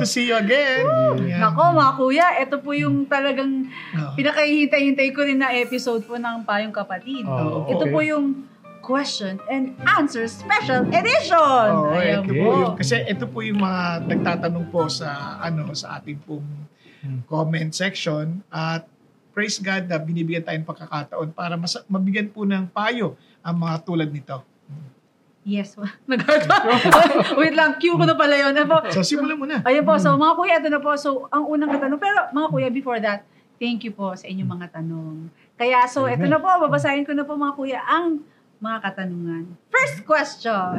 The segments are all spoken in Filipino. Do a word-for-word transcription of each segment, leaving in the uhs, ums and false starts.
to see you again. Yeah. Nako mga kuya, ito po yung talagang oh. pinakahihintay-hintay ko rin na episode po ng Payong Kapatid. Oh, ito okay. po yung Question and Answer Special Edition. Oh, Ayan ito po yung, kasi ito po yung mga nagtatanong po sa ano sa ating pong hmm. comment section at praise God na binibigyan tayo ng pagkakataon para mas, mabigyan po ng payo ang mga tulad nito. Yes. Wait lang, cue ko na pala yun. So, simulan mo na. Ayun po. So, mga kuya, ito na po. So, ang unang katanong. Pero, mga kuya, before that, thank you po sa inyong mga tanong. Kaya, so, ito na po. Babasahin ko na po, mga kuya, ang mga katanungan. First question.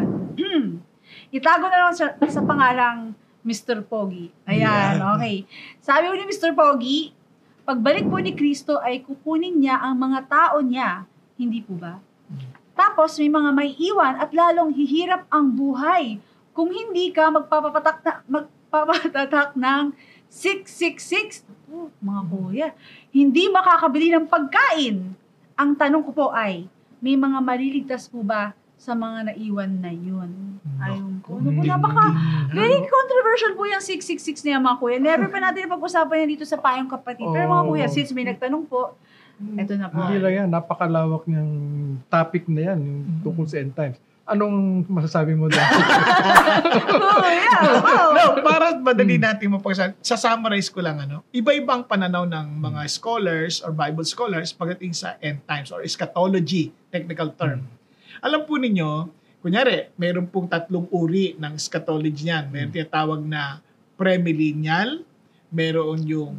Itago na lang sa, sa pangalang Mister Pogi. Ayan, yeah. Okay. Sabi po ni Mister Pogi, pagbalik po ni Kristo ay kukunin niya ang mga tao niya. Hindi po ba? Tapos may mga may iwan at lalong hihirap ang buhay kung hindi ka magpapatak na, magpapatatak ng six six six. Oh, mga kuya, hindi makakabili ng pagkain. Ang tanong ko po ay, may mga maliligtas po ba sa mga naiwan na yun? Ayun po. Ano po, napaka, very controversial po yung six six six niya mga kuya. Never pa natin napag-usapan yan dito sa Payong Kapatid. Pero mga kuya, since may nagtanong po, ito na po. Hindi lang yan, napakalawak niyang topic na yan, yung tungkol sa end times. Anong masasabi mo doon? Oh, yeah. Oh. No, para madali natin mapagsasabi, sa summarize ko lang, ano, iba-ibang pananaw ng mga scholars or Bible scholars pagdating sa end times or eschatology, technical term. Hmm. Alam po ninyo, kunyari, mayroon pong tatlong uri ng eschatology niyan. Mayroon tinatawag na premillennial, mayroon yung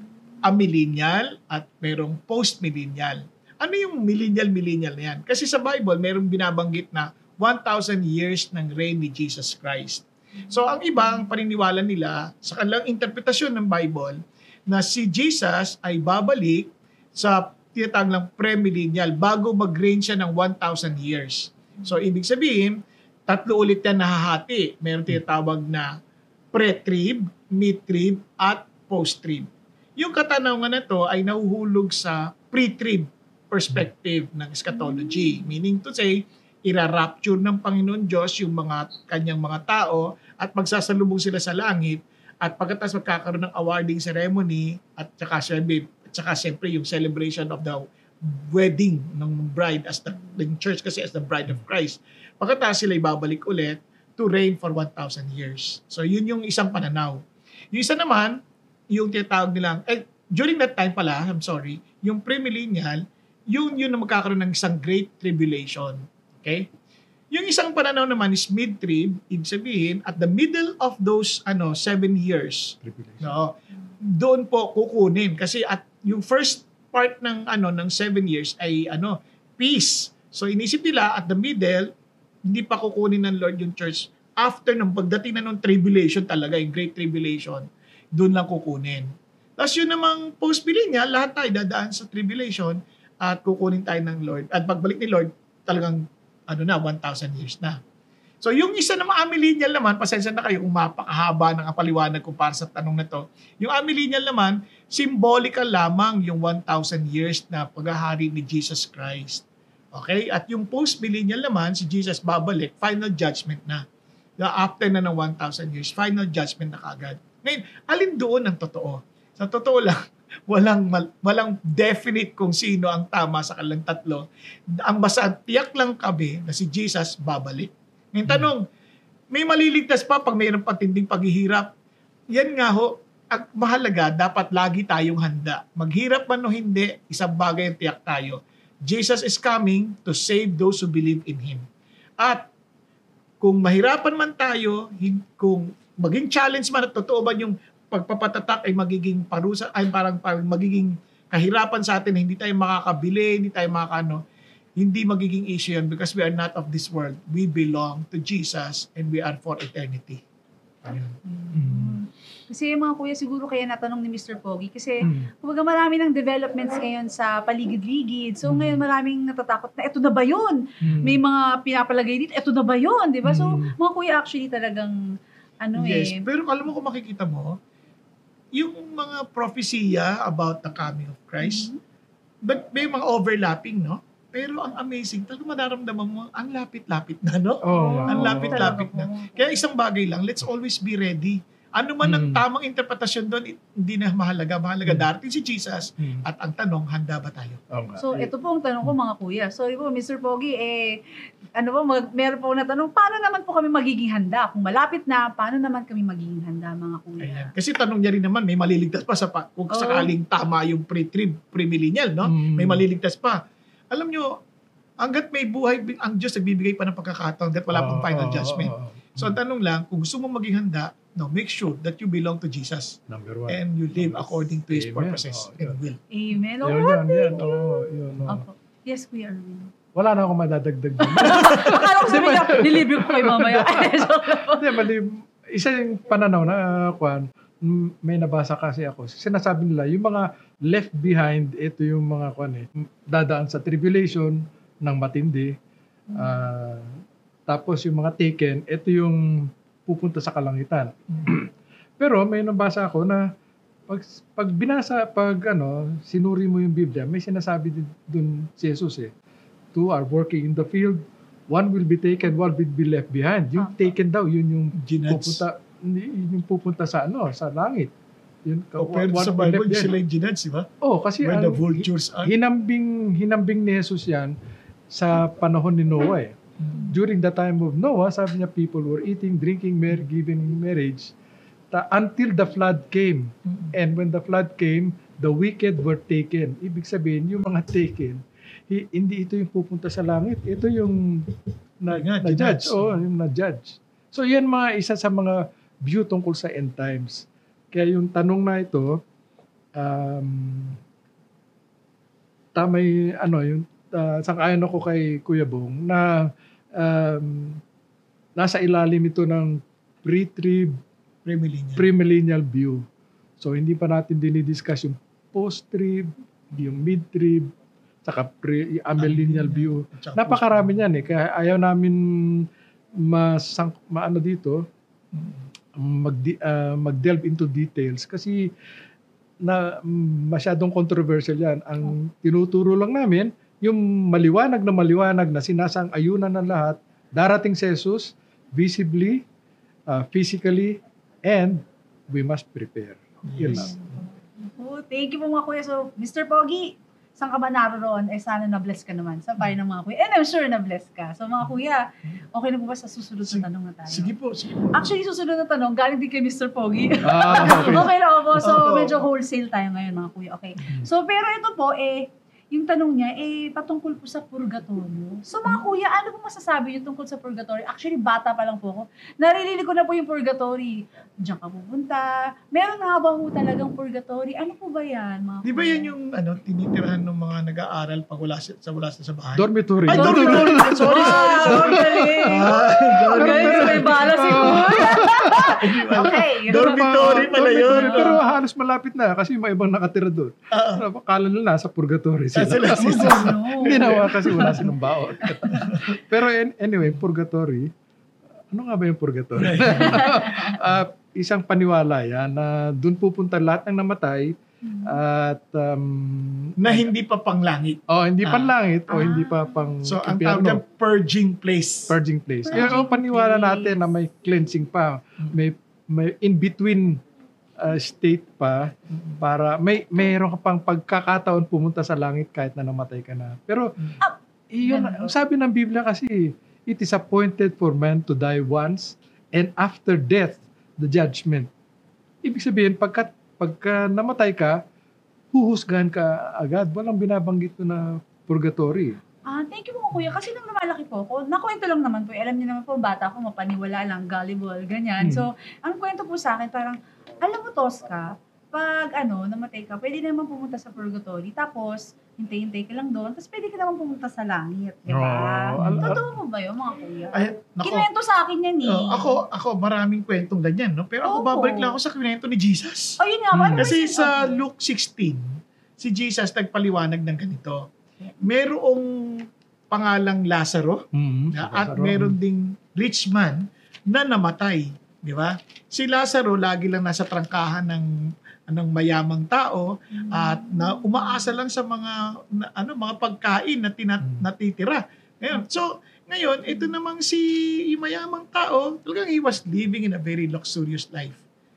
amillennial at mayroong post-millennial. Ano yung millennial-millennial na yan? Kasi sa Bible, mayroong binabanggit na one thousand years ng reign ni Jesus Christ. So, ang ibang paniniwala nila sa kanilang interpretasyon ng Bible na si Jesus ay babalik sa tinatawag ng premillennial bago mag-reign siya ng one thousand years. So, ibig sabihin, tatlo ulit yan nahahati. Mayroong tinatawag na pre-trib, mid-trib, at post-trib. Yung katanungan na to ay nahuhulog sa pre-trib perspective ng eschatology. Meaning to say, ira-rapture ng Panginoon Diyos yung mga kanyang mga tao at magsasalubong sila sa langit at pagkatapos magkakaroon ng awarding ceremony at saka siyempre, at saka siyempre yung celebration of the wedding ng bride as the, the church kasi as the bride of Christ. Pagkatapos sila ibabalik ulit to reign for one thousand years. So yun yung isang pananaw. Yung isa naman, yung tinatawag nilang, eh, during that time pala, I'm sorry, yung premillennial, yung yun na magkakaroon ng isang great tribulation. Okay? Yung isang pananaw naman is mid-trib, ibig sabihin, at the middle of those ano seven years, no, doon po kukunin. Kasi at yung first part ng ano ng seven years ay ano peace. So inisip nila at the middle, hindi pa kukunin ng Lord yung church. After nung pagdating na ng tribulation talaga, yung great tribulation, doon lang kukunin. Tapos yun namang post-millennial, lahat tayo dadaan sa tribulation at kukunin tayo ng Lord. At pagbalik ni Lord, talagang ano na, one thousand years na. So yung isa na mga amillennial naman, pasensya na kayo kung mapakahaba ng paliwanag ko para sa tanong na to. Yung amillennial naman, symbolical lamang yung one thousand years na paghahari ni Jesus Christ. Okay? At yung post-millennial naman, si Jesus babalik, final judgment na. After na ng one thousand years, final judgment na kagad. Ngayon, alin doon ang totoo? Sa totoo lang, walang walang definite kung sino ang tama sa kanilang tatlo. Ang basta tiyak lang kami na si Jesus babalik. Ngayon tanong, may maliligtas pa pag mayroong patinding paghihirap? Yan nga ho, ang mahalaga, dapat lagi tayong handa. Maghirap man o hindi, isang bagay ang tiyak tayo. Jesus is coming to save those who believe in Him. At kung mahirapan man tayo, kung maging challenge man at totoo ba yung pagpapatatak ay magiging parusa, ay parang, parang magiging kahirapan sa atin, hindi tayo makakabili, hindi tayo makakano, hindi magiging issue yan because we are not of this world. We belong to Jesus and we are for eternity. Ayun. Mm. Kasi yung mga kuya siguro kaya natanong ni Mister Pogi kasi mm. kumbaga marami ng developments ngayon sa paligid-ligid. So mm. ngayon maraming natatakot na eto na ba yun? Mm. May mga pinapalagay dito, eto na ba yun? Diba? Mm. So mga kuya actually talagang ano yes, eh. Pero alam mo kung makikita mo, yung mga prophecia about the coming of Christ, mm-hmm. but may mga overlapping, no? Pero ang amazing, talagang madaramdaman mo, ang lapit-lapit na, no? Oh, ang lapit-lapit na. Kaya isang bagay lang, let's always be ready. Ano man ang Mm. tamang interpretasyon doon, hindi na mahalaga. Mahalaga, Mm. darating si Jesus Hmm. at ang tanong, handa ba tayo? Oo nga. So, ito po ang tanong ko mga kuya. Sorry po, Mister Pogi, eh, ano po, mag, meron po na tanong, paano naman po kami magiging handa? Kung malapit na, paano naman kami magiging handa, mga kuya? Ayan. Kasi tanong niya rin naman, may maliligtas pa sa pa, kung Oo. sakaling tama yung pre-trib, pre-millennial, no? Mm. May maliligtas pa. Alam nyo, hanggat may buhay, ang Diyos nagbibigay pa ng pagkakataon that wala pang Oo, final oo, judgment. oo, oo. So, ang tanong lang, kung gusto mo maging handa, no, make sure that you belong to Jesus Number one. and you live according to His Amen. purposes Oh, and yun. will. Amen. Yun, Oh, yan, yan. Oo, yun, oo. Opo. Yes, Kuya Arvin. Wala na akong madadagdag doon. Akala ko sabi niya, nilibre ko kayo mamaya. Joke lang po. Hindi, mali. Isa yung pananaw na, uh, Kwan, m- may nabasa kasi ako. Sinasabi nila, yung mga left behind, ito yung mga, Kwan eh, dadaan sa tribulation ng matindi. Ah, tapos yung mga taken, ito yung pupunta sa kalangitan. Pero may nabasa ako na pag, pag binasa, pag ano, sinuri mo yung Biblia, may sinasabi din dun si Jesus eh. Two are working in the field, one will be taken, one will be left behind. Yung Tama. taken daw, yun yung Ginats. pupunta, hindi, yun yung pupunta sa ano, sa langit. Yun, O, pero one sa will Bible, left behind. sila yung ginats, di ba? Oh, kasi Where the ang- vultures are. hinambing hinambing ni Jesus yan sa panahon ni Noah eh. During the time of Noah, sabi niya people were eating, drinking, mar- giving marriage ta- until the flood came. And when the flood came, the wicked were taken. Ibig sabihin, yung mga taken, hi- hindi ito yung pupunta sa langit. Ito yung na, Nga, na-judge. ginudge. Oo, yung na-judge. So yan mga isa sa mga view tungkol sa end times. Kaya yung tanong na ito, um, tamay ano yung uh, sang-ayon ako kay Kuya Bong na um, nasa ilalim ito ng pre-trib, Premillennial. premillennial view. So hindi pa natin dinidiscuss yung post-trib, yung mid-trib, saka pre amillennial view. Tsaka Napakarami niyan eh. Kaya ayaw namin masang, maano dito, mag, uh, mag-delve into details kasi na masyadong controversial yan. Ang tinuturo lang namin, yung maliwanag na maliwanag na sinasang-ayunan ng lahat, darating si Jesus visibly, uh, physically, and we must prepare. Yun Yes. lang. Oh, thank you po mga kuya. So, Mister Pogi, saan ka ba naroon? Eh, sana na-bless ka naman. Sa bahay ng mga kuya. And I'm sure na-bless ka. So, mga kuya, okay na po ba sa susunod Sige- na tanong na tayo? Sige po, sige po. Actually, susunod na tanong, galing din kay Mister Pogi. Ah, okay. Okay lang po. So, Opo. medyo wholesale tayo ngayon, mga kuya. Okay. So, pero ito po, eh, yung tanong niya, eh, patungkol po sa purgatorio. So, mga kuya, ano po masasabi niyo tungkol sa purgatory? Actually, bata pa lang po ako. Naririnig ko na po yung purgatory. Diyan ka pupunta. Meron nga ba po talagang purgatory? Ano po ba yan, mga Di ba kuya? yan yung ano, tinitirahan ng mga nag-aaral pag wala sa, sa wala sa bahay? Dormitory. Ay, dormitory! Sorry, sorry, Wow, sorry. galing. Ah, Galing, may bala si kuya. Okay. Dormitory pala yun. Dormitory, pero halos malapit na kasi may ibang nakatira doon. Ah, Akala nila nasa purgatory Sa sila. sila, sila. No. Hindi naman kasi wala silang baon. Pero an- anyway, purgatory, ano nga ba yung purgatory? Ah, isang paniwala yan na doon pupunta lahat ng namatay at um, Na hindi pa panglangit. oh, hindi pa Ah. langit o Ah. hindi pa pang So, ang impyerno. tawag ng purging place. Purging place. Purging Kaya ang paniwala place. natin na may cleansing pa, may may in between uh, state pa para may mayroon ka pang pagkakataon pumunta sa langit kahit na namatay ka na. Pero iyon Ganun. sabi ng Biblia kasi it is appointed for man to die once and after death the judgment. Ibig sabihin pagka pagka namatay ka, huhusgahan ka agad. Walang binabanggit ko na purgatory. Ah, thank you po kuya. Kasi nung lumalaki po ako, nakwento lang naman po. Alam niyo naman po, bata ako, mapaniwala lang, gullible, ganyan. Hmm. So, ang kwento po sa akin, parang, alam mo, Tosca, pag ano, namatay ka, pwede naman pumunta sa purgatory. Tapos, hintay-hintay ka lang doon. Tapos, pwede ka naman pumunta sa langit. Di ba? Oh, al- Totoo po ba yun, mga kuya? Ay, nako. Kinwento sa akin yan eh. Oh, ako, ako maraming kwentong ganyan, no? Pero ako Oo. babalik lang ako sa kwento ni Jesus. Oh, yun nga. Hmm. Ano ba Kasi yung- sa okay. Luke sixteen, si Jesus nagpaliwanag ng ganito. Merong pangalang Lazaro Mm-hmm. na, at meron ding rich man na namatay. Di ba? Si Lazaro lagi lang nasa trangkahan ng anong mayamang tao at na umaasa lang sa mga na, ano mga pagkain na tina, Hmm. natitira. Ngayon, so ngayon ito namang si yung mayamang tao, talagang he was living in a very luxurious life.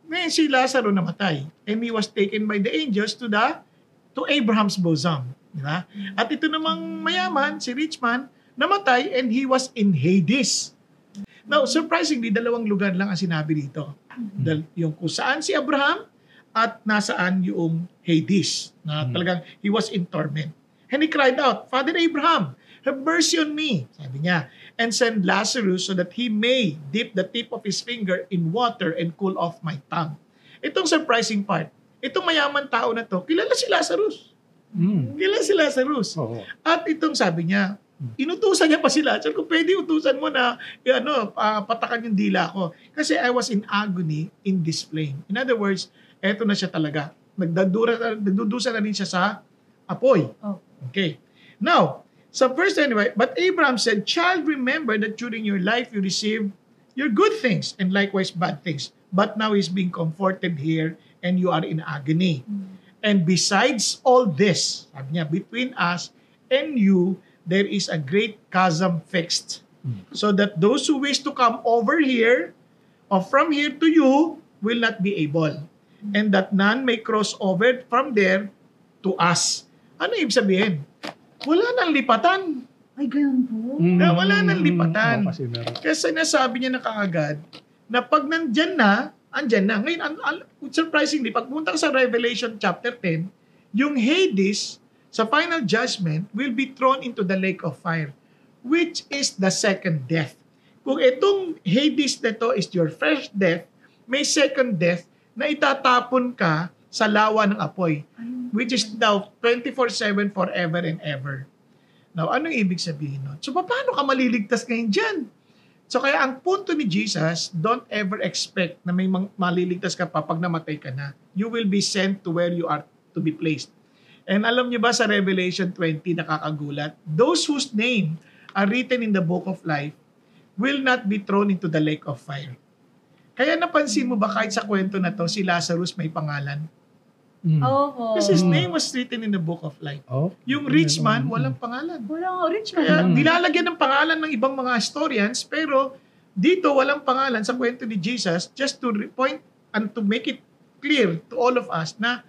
Ngayon si Lazaro namatay and he was taken by the angels to the to Abraham's bosom. Di ba? At ito namang mayaman, si rich man, namatay and he was in Hades. Now, surprisingly, dalawang lugar lang ang sinabi dito. Dal- yung kung saan si Abraham at nasaan yung Hades. Na talagang he was in torment. And he cried out, Father Abraham, have mercy on me, sabi niya, and send Lazarus so that he may dip the tip of his finger in water and cool off my tongue. Itong surprising part, itong mayaman tao na to, kilala si Lazarus. Mm. Kilala si Lazarus. Oo. At itong sabi niya, inutusan niya pa si Lazarus, kung pwede utusan mo na eh, ano, ah, patakan yung dila ko. Kasi I was in agony in this flame. In other words, eto na siya talaga. Nagdadura, nagdudusa na rin siya sa apoy. Oh. Okay. Now, sa verse anyway, but Abraham said, Child, remember that during your life you received your good things and likewise bad things. But now he's being comforted here and you are in agony. And besides all this, sabi niya, between us and you, there is a great chasm fixed. So that those who wish to come over here or from here to you will not be able. And that none may cross over from there to us. Ano ibig sabihin? Wala nang lipatan. Ay, ganun po. Mm. Na wala nang lipatan. Oo, kasi meron. Kasi nasabi niya na kaagad na pag nandyan na, andyan na. Ngayon, an, an, surprisingly, pag punta ka sa Revelation chapter ten, yung Hades, sa final judgment, will be thrown into the lake of fire, which is the second death. Kung itong Hades na to is your first death, may second death na itatapon ka sa lawa ng apoy, which is now twenty-four seven forever and ever. Now, anong ibig sabihin nun? So, paano ka maliligtas ngayon dyan? So, kaya ang punto ni Jesus, don't ever expect na may mang- maliligtas ka pa pag namatay ka na. You will be sent to where you are to be placed. And alam niyo ba sa Revelation twenty, nakakagulat, those whose name are written in the book of life will not be thrown into the lake of fire. Kaya napansin mo ba kahit sa kwento na to, si Lazarus may pangalan? Mm. Oo. Kasi his name was written in the book of life. Oh. Yung rich man, walang pangalan. Wala nga, rich man. Kaya Mm. nilalagyan ng pangalan ng ibang mga historians, pero dito walang pangalan sa kwento ni Jesus, just to re- point and to make it clear to all of us na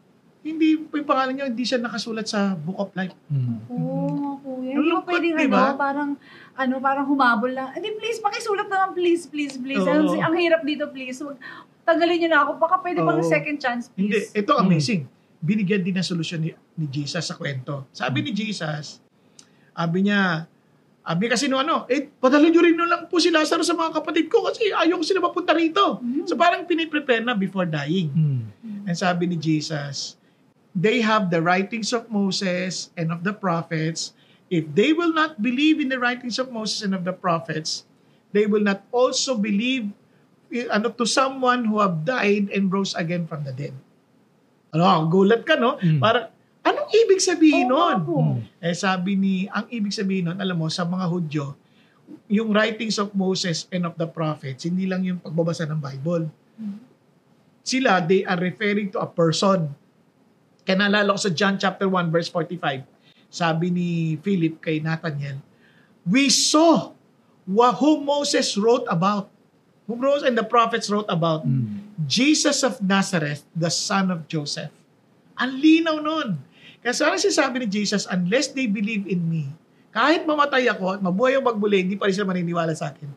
hindi yung pangalan niya, hindi siya nakasulat sa book of life. Mm. Oo, kuya. Ang Hindi mo lungkot, pwedeng diba? ano, parang, ano, parang humabol lang. Hindi, please, pakisulat naman, please, please, please. Oo. Ang, ang hirap dito, please. Wag, tanggalin niyo na ako. Baka pwede bang Oo. second chance, Hindi, please. ito amazing. Binigyan din ng solusyon ni, ni Jesus sa kwento. Sabi ni Jesus, sabi niya, sabi kasi no ano, eh, padala nyo rin no lang po si Lazaro sa mga kapatid ko kasi ayaw ko sila mapunta rito. So parang piniprepare na before dying. Mm. And sabi ni Jesus, they have the writings of Moses and of the prophets. If they will not believe in the writings of Moses and of the prophets, they will not also believe eh, ano, to someone who have died and rose again from the dead. Ano, gulat ka, no? Mm. Parang, anong ibig sabihin Oo, nun? ako. Eh sabi ni, ang ibig sabihin nun, alam mo, sa mga Hudyo, yung writings of Moses and of the prophets, hindi lang yung pagbabasa ng Bible. Sila, they are referring to a person. Kaya naalala ko sa John chapter one verse forty-five, sabi ni Philip kay Nathanael, we saw wha- who Moses wrote about, who Moses and the prophets wrote about, Mm. Jesus of Nazareth, the son of Joseph. Ang linaw nun. Kasi ano sinasabi ni Jesus, unless they believe in me, kahit mamatay ako at mabuhay o magbuli, hindi pa rin sila maniniwala sa akin.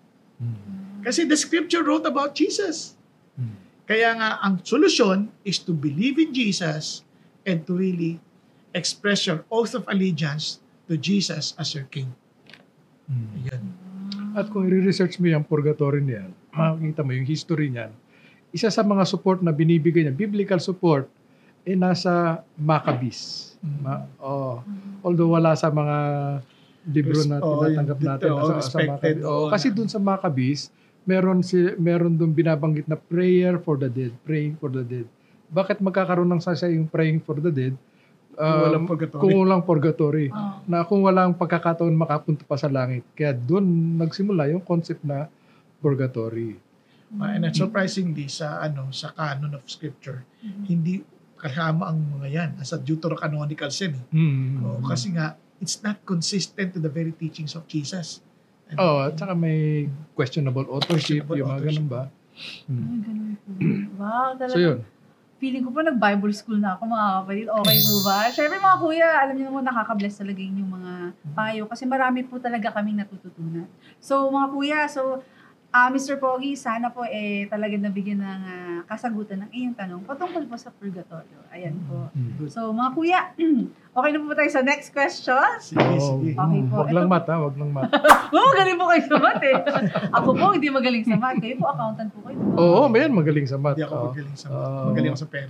Mm. Kasi the scripture wrote about Jesus. Mm. Kaya nga, ang solusyon is to believe in Jesus and to really express your oath of allegiance to Jesus as your King. Mm. Ayan. At kung i-research mo yung purgatory niyan, makikita mo yung history niyan. Isa sa mga support na binibigay niya, biblical support, eh nasa Maccabees. Mm. Ma- oh, although wala sa mga libro na Oh, tinatanggap yung- natin oh, sa, sa respected, Maccabees. Oh, oo, kasi na. dun sa Maccabees, meron si meron dun binabanggit na prayer for the dead, praying for the dead. Bakit magkakaroon ng sasya yung praying for the dead? Kung Um, walang purgatory. Kung walang purgatory. Oh. Na kung walang pagkakataon makapunta pa sa langit. Kaya doon nagsimula yung concept na purgatory. Uh, and surprisingly, sa ano sa canon of scripture, Mhm. hindi kasama ang mga yan. Sa Deuterocanonical sin. Eh. Mm. Oh, kasi nga, it's not consistent to the very teachings of Jesus. And- Oh, at saka may questionable authorship, Questionable yung mga authorship. ganun ba? Hmm. Ay, ganun po. Wow, talaga. So yun. Feeling ko po nag-Bible school na ako, mga kapatid. Okay po ba? Siyempre mga kuya, alam niyo naman nakaka-bless talaga yung mga payo kasi marami po talaga kaming natututunan. So mga kuya, so ah Mister Pogi, sana po eh talagang nabigyan ng ah, kasagutan ng iyong tanong patungkol po sa purgatorio. Ayan po. Hmm. So mga kuya, okay na po ba tayo sa next question? Sige, Oh, sige. Okay po. Wag lang Ito- mat ha, wag lang mat. Oo, magaling po kayo sa math eh. Ako po, hindi magaling sa math. Kayo po, accountant po kayo. Oo, mayan magaling sa mat. Hindi ako Oo. magaling sa Oo. magaling ako sa pera.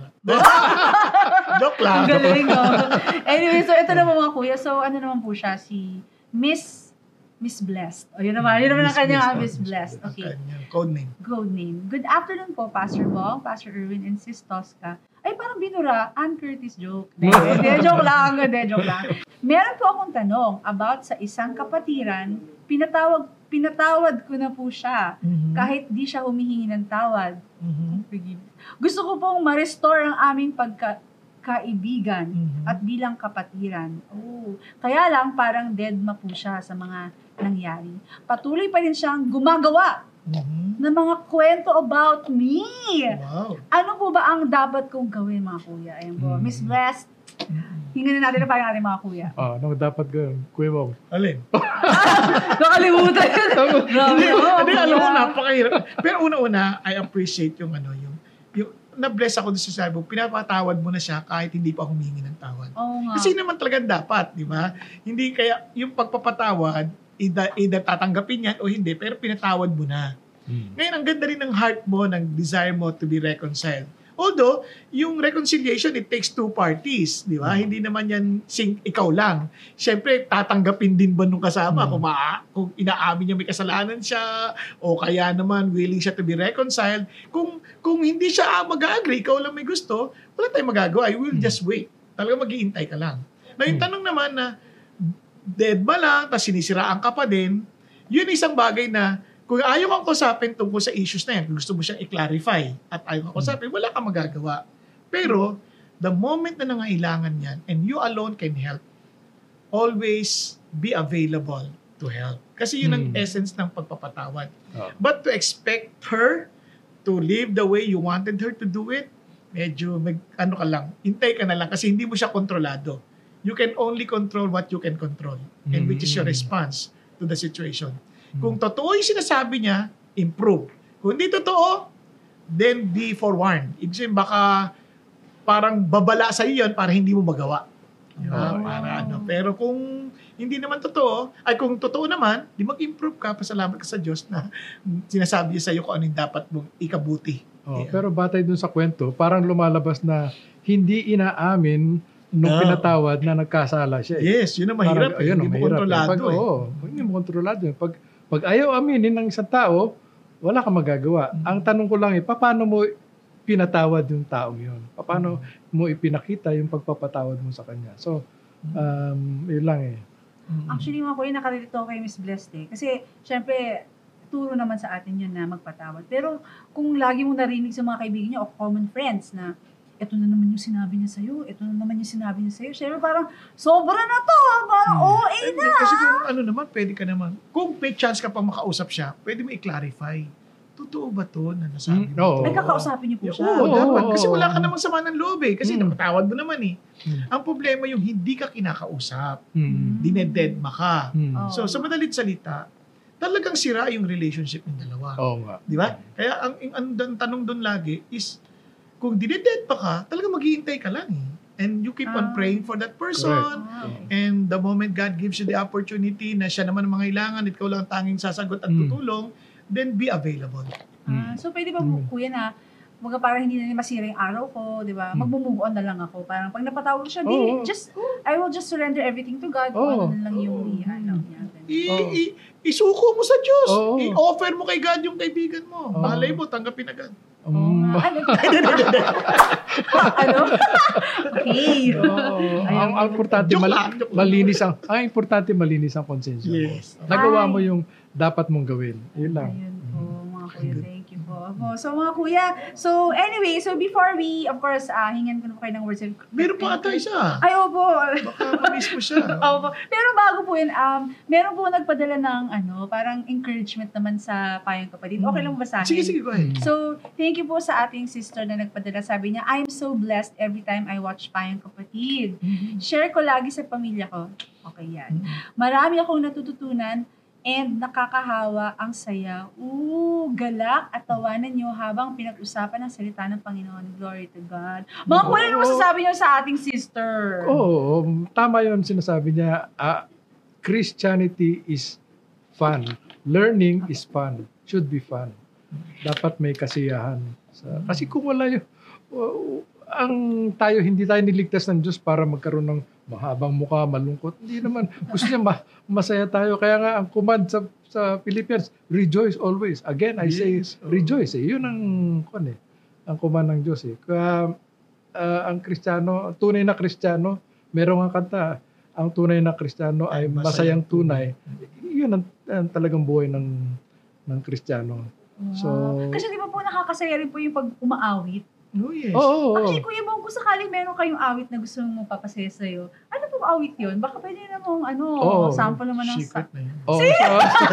Joke lang. Ang galing, no? Anyway, so ito naman mga kuya. So, ano naman po siya? Si Miss Miss Blessed. O, yun naman. Yun naman ang kanya, ah, Miss Blessed. Okay. Kanyang code name. Code name. Good afternoon po, Pastor Bong, Pastor Erwin, and Sis Tosca. Ay, parang binura. Ann Curtis joke. Hindi, hindi, joke lang. Hindi, joke lang. Meron po akong tanong about sa isang kapatiran. Pinatawag, pinatawad ko na po siya. Kahit di siya humihingi ng tawad. Gusto ko pong ma-restore ang aming pagka kaibigan at bilang kapatiran. Oh, kaya lang parang deadma po siya sa mga nangyari. Patuloy pa rin siyang gumagawa Mhm. ng mga kwento about me. Wow. Ano po ba ang dapat kong gawin, mga kuya? Ayan po. Mm. Miss Blessed, hingin na natin na parang ating mga kuya. Ah, ano dapat gawin? Kuya Bong. Alin? Nakalimutan yun. Grabe. Hindi, oh, hindi, alam mo, kuya. napakahirap. Pero una-una, I appreciate yung ano, yung, yung na-bless ako doon sa sabi mo, pinapatawad mo na siya kahit hindi pa humingi ng tawad. Oo nga. Kasi naman talagang dapat, di ba? Hindi kaya, yung pagpapatawad, either, either tatanggapin yan o hindi, pero pinatawad mo na. Ngayon, ang ganda rin ng heart mo, ng desire mo to be reconciled. Although, yung reconciliation, it takes two parties, di ba? Mm. Hindi naman yan sing ikaw lang. Siyempre, tatanggapin din ba nung kasama Mm. kung, maa- kung inaamin niya may kasalanan siya o kaya naman willing siya to be reconciled. Kung kung hindi siya mag-agree, ikaw lang may gusto, wala tayong magagawa. You will Mm. just wait. Talaga mag-iintay ka lang. Na yung Mm. tanong naman na dead ba lang, tapos sinisiraan ka pa din, yun isang bagay na kung ayaw kang kausapin tungkol sa issues na yan, gusto mo siyang i-clarify at ayaw kang kausapin, wala kang magagawa. Pero, the moment na nangailangan yan and you alone can help, always be available to help. Kasi yun ang Hmm. essence ng pagpapatawad. Oh. But to expect her to live the way you wanted her to do it, medyo mag, ano ka lang, hintay ka na lang kasi hindi mo siya kontrolado. You can only control what you can control and which is your Mm. response to the situation. Kung totoo yung sinasabi niya, improve. Kung hindi totoo, then be forewarned. Ibig sabihin, baka parang babala sa iyo yan para hindi mo magawa. Di ba? Oh. Para ano. Pero kung hindi naman totoo, ay kung totoo naman, di mag-improve ka, pasalamat ka sa Diyos na sinasabi niya sa iyo kung ano yung dapat mong ikabuti. Oh, Yeah. pero batay dun sa kwento, parang lumalabas na hindi inaamin nung Ah. pinatawad na nagkasala siya. Eh. Yes, yun ang mahirap. Parang, Eh. ayun, Hindi mo mahirap eh. kontrolado. Pag, eh. oo, hindi mo kontrolado. eh. Pag, pag ayaw aminin ng isang tao, wala kang magagawa. Mm. Ang tanong ko lang eh, paano mo pinatawad yung taong yun? Paano mo ipinakita yung pagpapatawad mo sa kanya? So, um, yun lang eh. Mm. Actually, mga kuya, nakarelate ako kay Miss Blessed eh. Kasi, syempre, turo naman sa atin yun na magpatawad. Pero, kung lagi mo narinig sa mga kaibigan niya o common friends na, ito na naman yung sinabi niya sa'yo, ito na naman yung sinabi niya sa'yo, syempre parang, sobra na to, parang Hmm. O A Hindi, na. kasi kung ano naman, pwede ka naman. Kung may chance ka pa makausap siya, pwede mo i-clarify. Totoo ba to na nasabi Mm, mo? oo. Ay, kakausapin niyo po Oo, siya. Oo, dapat. oo, Kasi oo. wala ka namang sama ng loob eh. Kasi Mm. napatawad mo naman eh. Mm. Ang problema yung hindi ka kinakausap. Hmm. Dinededma ka. Hmm. Oo. So, sa madalit salita, talagang sira yung relationship ng dalawa. Oo nga. Di ba? Kaya ang, ang, ang, ang tanong doon lagi is, kung dinededma ka, talagang maghihintay ka lang eh. And you keep on Ah. praying for that person. Ah, okay. And the moment God gives you the opportunity na siya naman ang mangailangan, ikaw lang ang tanging sasagot at Mm. tutulong, then be available. Ah, so, pwede ba, Mm. kuya, na mga parang hindi na masira yung araw ko, di ba? Mm. Mag-move on na lang ako. Parang pag napatawag siya, di, Oo. just, I will just surrender everything to God. Kung Oo. ano na lang yung i-ano niya. I, Oo. i- isuko mo sa Diyos. Oo. I-offer mo kay God yung kaibigan mo. Oo. Malay mo, tanggapin agad. Oo Um, nga. Ano? ano? Okay. Oo. ang, ang importante Joke mal- lang, joke lang. malinis ang ang importante malinis ang konsensya mo. Yes. Nagawa mo Ay. yung dapat mong gawin. Yun lang. Ayun po, mga kuya. Thank you po. Opo. So mga kuya, so anyway, so before we, of course, uh, hingan ko na po kayo ng words of... Meron pa ata isa. Ay, opo. Baka mamiss mo siya. Opo. Pero bago po yun, um, meron po nagpadala ng ano, parang encouragement naman sa Payong Kapatid. Okay lang basahin? Sige, sige, go ahead. So, thank you po sa ating sister na nagpadala. Sabi niya, I'm so blessed every time I watch Payong Kapatid. Share ko lagi sa pamilya ko. Okay yan. Marami akong natututunan and nakakahawa ang saya. Ooh, galak at tawanan niyo habang pinag-usapan ang salita ng Panginoon. Glory to God. Mga kuya, ano masasabi niyo sa ating sister? Oo, tama yun sinasabi niya. ah, Christianity is fun. Learning is fun. Should be fun. Dapat may kasiyahan. Sa, kasi kung wala yun, uh, ang tayo, hindi tayo niligtas ng Diyos para magkaroon ng mahabang mukha, malungkot. Hindi naman. Gusto niya ma- masaya tayo. Kaya nga ang command sa, sa Philippians, rejoice always. Again, I say, Yes. rejoice. Eh. Yun ang, kung eh, ang command ng Diyos. Eh. Kaya uh, ang Kristiyano, tunay na Kristiyano, merong ang kanta, ang tunay na Kristiyano ay masayang tunay. Yun ang, ang talagang buhay ng ng Kristiyano. So, Wow. Kasi di ba po nakakasaya rin po yung pag umaawit? Oh, yes. oo, oo, oo. Actually, Kuya Bong, kung sakaling meron kayong awit na gusto mong papasaya sa'yo, ano pong awit yun? Baka pwede na mong ano, Oo. sample naman ng Secret na yun. Oo, so,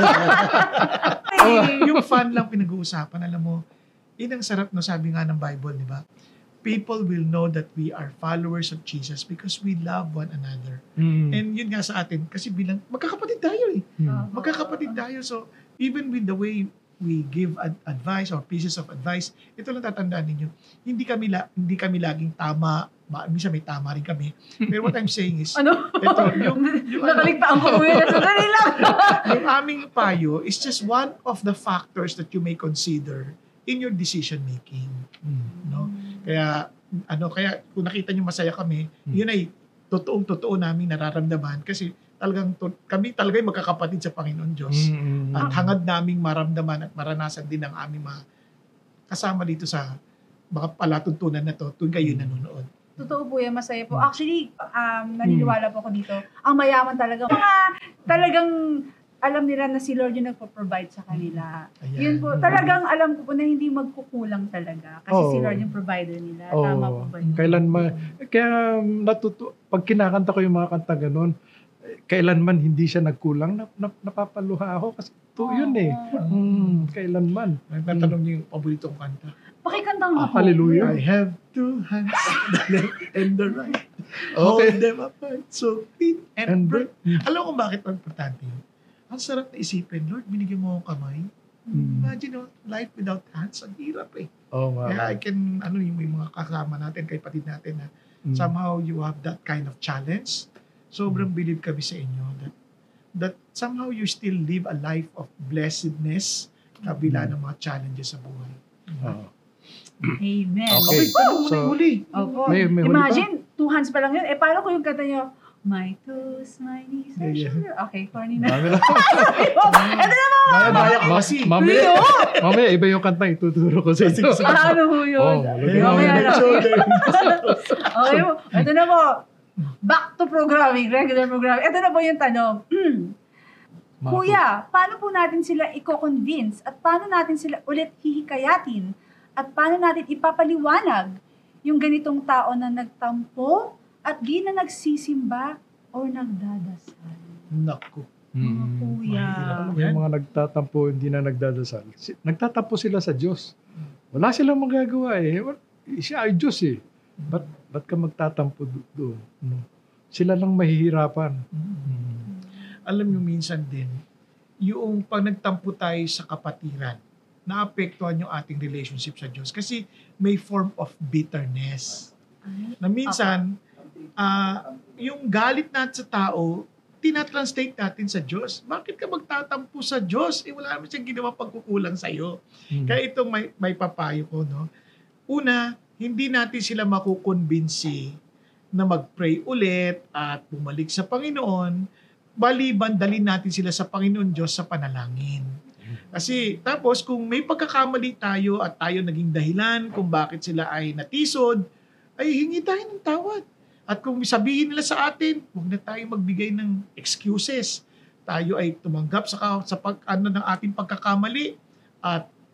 sa... Yung fun lang pinag-uusapan, alam mo, yun ang sarap no, sabi nga ng Bible, di ba? People will know that we are followers of Jesus because we love one another. mm, And yun nga sa atin, kasi bilang, magkakapatid tayo eh. mm. Magkakapatid tayo. So, even with the way we give ad- advice or pieces of advice, ito lang tatandaan ninyo, hindi kami, la- hindi kami laging tama, ma- minsan may tama rin kami. Pero what I'm saying is, ano? ito, yung, yung, ano, Nakaligtaan ko kuya na sandali lang. yung aming payo is just one of the factors that you may consider in your decision making. No? Kaya, ano, kaya kung nakita nyo masaya kami, yun ay totoong-totoo namin nararamdaman kasi talagang to, kami talaga yung magkakapatid sa Panginoon Diyos. Mm, mm, At mm. hangad naming maramdaman at maranasan din ng aming mga kasama dito sa mga palatuntunan na to tuwing kayo nanonood. Totoo po yan, masaya po. Actually, um, naniniwala po ako dito. Ang mayaman talaga. Mga talagang alam nila na si Lord yung nagpo-provide sa kanila. Ayan. Yun po, talagang alam ko po na hindi magkukulang talaga. Kasi Oo. si Lord yung provider nila. Oo. Tama po ba yun? Kailanman, kaya um, natuto, pag kinakanta ko yung mga kanta ganun, eh, kailanman hindi siya nagkulang, nap, nap, napapaluha ako kasi to yun eh. Mm, kailanman. Nagtatanong niyo yung paboritong kanta. Pakikanta nga Ah, po. hallelujah. I have two hands, the left and the right. Okay. Hold them apart so thin and, And bright. bright. Alam ko bakit ang importante yun? Ang sarap na isipin, Lord, binigyan mo akong kamay. Mm. Imagine, no, life without hands, ang hirap eh. Oo nga. Kaya I can, ano yung may mga kasama natin, kay patid natin na Mm. somehow you have that kind of challenge. Sobrang believe kami sa inyo that that somehow you still live a life of blessedness kabila ng mga challenges sa buhay. Oo. Amen. Okay. Tanong mo na So, yung huli. Opo. May- may huli Imagine, two hands pa lang yun. Eh, paano ko yung kanta nyo? My toes, my knees, my Yeah, yeah. shoulder. Okay, corny na. Dami lang. Ito na mga Baya-baya ko Ma- kasi. mamaya, Leo! mamaya, iba yung kantang ituturo ko sa inyo. Ano ho yun? Oh, Hey, Mamaya Mamaya my na. shoulder. Okay po. Ito na po. Back to programming, regular programming. Ito na po yung tanong. Kuya, paano po natin sila i-convince at paano natin sila ulit hihikayatin at paano natin ipapaliwanag yung ganitong tao na nagtampo at di na nagsisimba or nagdadasal? Naku. Mga Mm. kuya. Mahirap. Yung mga nagtatampo, hindi na nagdadasal. Si- Nagtatampo sila sa Diyos. Wala silang magagawa eh. Siya ay Diyos eh. Ba't, ba't ka magtatampo do- doon? No? Sila lang mahihirapan. Mm. Alam nyo minsan din, yung pag nagtampo tayo sa kapatiran, naapektuhan yung ating relationship sa Diyos. Kasi may form of bitterness. Ay, Na minsan, ah, yung galit natin sa tao, tinatranslate natin sa Diyos. Bakit ka magtatampo sa Diyos? Eh, wala naman siyang ginawa pagkukulang sa'yo. Mm. Kaya itong may, may papayo ko, no? Una, hindi natin sila makukonbinsi na mag-pray ulit at bumalik sa Panginoon, baliban dalhin natin sila sa Panginoon Diyos sa panalangin. Kasi tapos kung may pagkakamali tayo at tayo naging dahilan kung bakit sila ay natisod, ay hingi tayo ng tawad. At kung sabihin nila sa atin, huwag na tayo magbigay ng excuses. Tayo ay tumanggap sa, sa pag, ano, ng ating pagkakamali at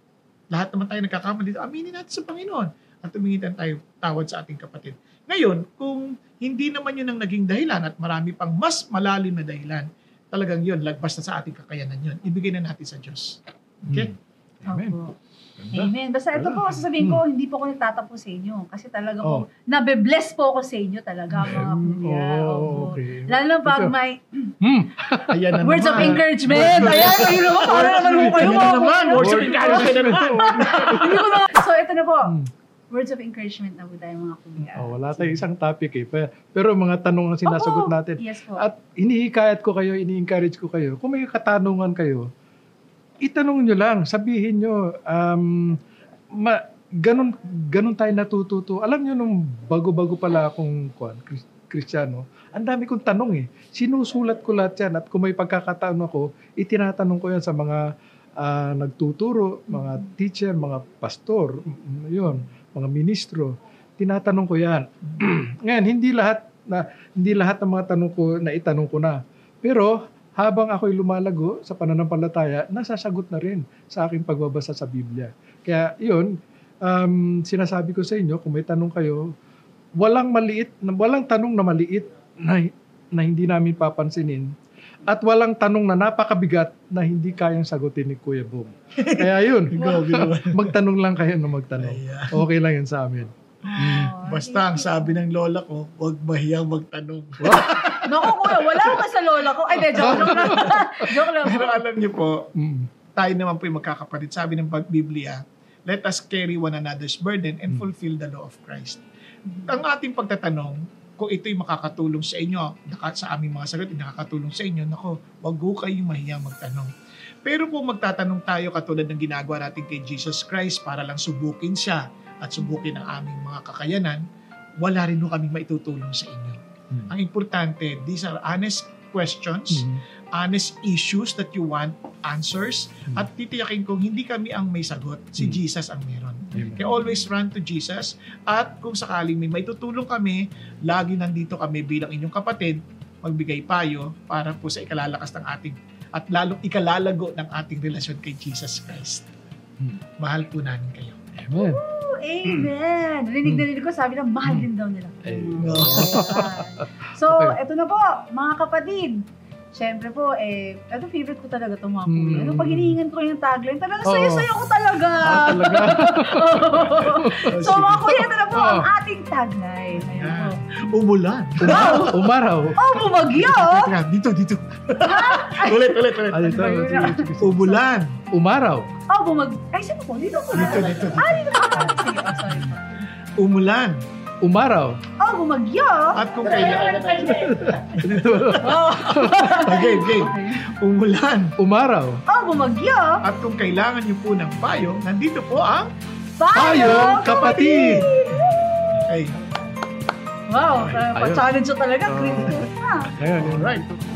lahat naman tayo nagkakamali dito, aminin natin sa Panginoon at tumingitan tayo tawad sa ating kapatid. Ngayon, kung hindi naman yun ang naging dahilan at marami pang mas malalim na dahilan, talagang yun, lagpas na sa ating kakayanan yun. Ibigay na natin sa Diyos. Okay? Amen. Opo. Ganda. Amen. Basta ito po, sasabihin ko, hindi po ako nagtatapos sa inyo. Kasi talaga Oh. po, nabe-bless po ako sa inyo talaga, mga kuya. Oh, Opo. okay. Lalo na pag Ito. may Hmm. Ayan na words of naman. encouragement. Ayan, ayun naman, para naman po kayo, Ayan mga na naman, kuya. words of encouragement na naman. Hindi ko na- So, ito na po. Hmm. Words of encouragement na po tayo, mga kuya. Oh, wala tayong isang topic eh. Pe- Pero mga tanong ang sinasagot Opo. natin. Yes po. At hinihikayat ko kayo, ini-encourage ko kayo. Kung may katanungan kayo, itanong nyo lang, sabihin nyo, um, ma, ganun, ganun tayo natututo. Alam nyo, nung bago-bago pala akong kwan, Kris- Kristiyano, ang dami kong tanong eh. Sinusulat ko lahat yan at kung may pagkakataon ako, itinatanong ko yan sa mga ah, nagtuturo, mga teacher, mga pastor, mm, yun, mga ministro. Tinatanong ko yan. Ngayon, hindi lahat na hindi lahat ng mga tanong ko na itanong ko na. Pero habang ako'y lumalago sa pananampalataya, nasasagot na rin sa aking pagbabasa sa Biblia. Kaya yun, um, sinasabi ko sa inyo, kung may tanong kayo, walang maliit, walang tanong na maliit na, na hindi namin papansinin at walang tanong na napakabigat na hindi kayang sagutin ni Kuya Bong. Kaya yun, Go, go. magtanong lang kayo na magtanong. Ayan. Okay lang yun sa amin. Oh, Basta ang sabi ng lola ko, huwag mahiyang magtanong. Naku, kuya, wala ako sa lola ko. Ay, de, joke lang. Joke lang. Pero alam niyo po, Mm. tayo naman po yung magkakapatid. Sabi ng Biblia, let us carry one another's burden and fulfill the law of Christ. Ang ating pagtatanong, kung ito'y makakatulong sa inyo, naka- sa aming mga sagot, nakakatulong sa inyo, nako, wag ho kayong mahiyang magtanong. Pero kung magtatanong tayo katulad ng ginagawa natin kay Jesus Christ para lang subukin siya at subukin ang aming mga kakayanan, wala rin ho kaming maitutulong sa inyo. Hmm. Ang importante, these are honest questions, Mm. honest issues that you want answers, Hmm. at titiyakin kong hindi kami ang may sagot, si Hmm. Jesus ang meron. Amen. Kaya always run to Jesus, at kung sakaling may maitutulong kami, lagi nandito kami bilang inyong kapatid, magbigay payo para po sa ikalalakas ng ating at lalong ikalalago ng ating relasyon kay Jesus Christ. Hmm. Mahal po namin kayo. Amen. Oh, amen. Rinig na rinig ko, sabi lang, mahal din daw nila. Ay. No. So, Okay. eto na po, mga kapatid. Siyempre po, eh, ito favorite ko talaga ito, mga kuya. Hmm. Ano, pag hinihingan ko yung tagline, talagang Oo. sayo-sayo ko talaga. Ah, talaga? So, mga kuya, ito na po Oo. ang ating tagline. Ayan po. Umulan. Umaraw. Umaraw. Oh, bumagyo! Teka, dito, dito. ulit, ulit, ulit. Ah, dito. Sige, sige, sige. Umulan. Umaraw. Oh, bumag... Ay, sino po? Dito po. Dito, dito, dito. Ah, dito po. Sige, oh, sorry po. Umulan. Umaraw. Oh, bumagyo! At kung kailangan... Dito. Oh. Okay, okay. Umulan. Umaraw. Oh, bumagyo! At kung kailangan niyo po ng payo, nandito po ang... Payong kapatid. Okay. Wow, Ayun. pa-challenge siya talaga. Oo. Critical na. Ayan, yun. Alright.